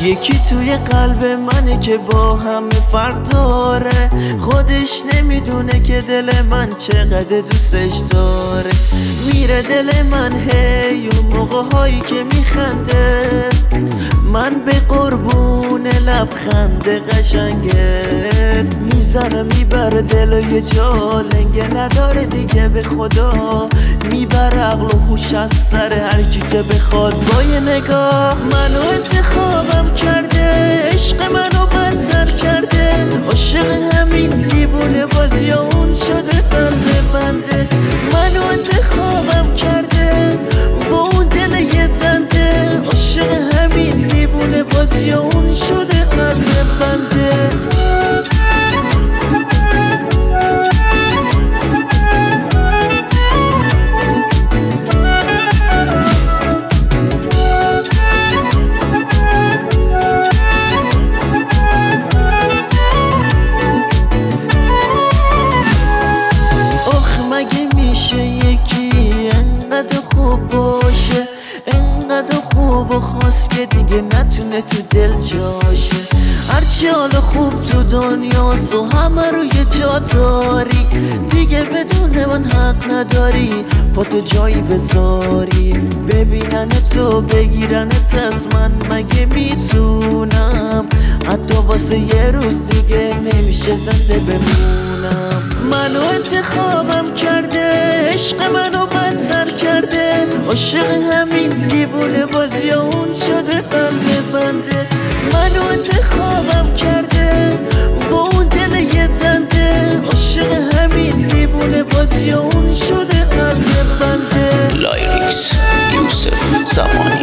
یکی توی قلب منه که با همه فرق داره، خودش نمیدونه که دل من چقدر دوستش داره. میره دل من هی اون موقع هایی که میخنده، من به قربون لبخند قشنگت میزنه میبره دل و یه جا لنگه نداره دیگه به خدا، میبره عقل و هوش از سر هر کی که بخواد. با یه نگاه منو انتخابم کرده، عشق منو بدتر کرده، عاشق همین دیوونه بازی اون شده بنده. منو انتخابم کرده با اون دل یه دنده، عاشق همین دیوونه بازی اون شده بنده. انقدر خوب باشه، انقدر خوب و خواست که دیگه نتونه تو دل جاشه. هرچی حال خوب تو دنیاست و همه رو یه جا داری، دیگه بدون من حق نداری پا تو جایی بذاری. ببینن تو بگیرنت از من مگه میتونم، حتی واسه یه روز دیگه نمیشه زنده بمونم. منو انتخابم کرده، عشق منو بدتر کرده، عاشق همین دیوونه بازی اون شده بنده. منو انتخابم کرده با اون دل یه دنده، عاشق همین دیوونه بازی اون شده بنده. لایریکس یوسف زمان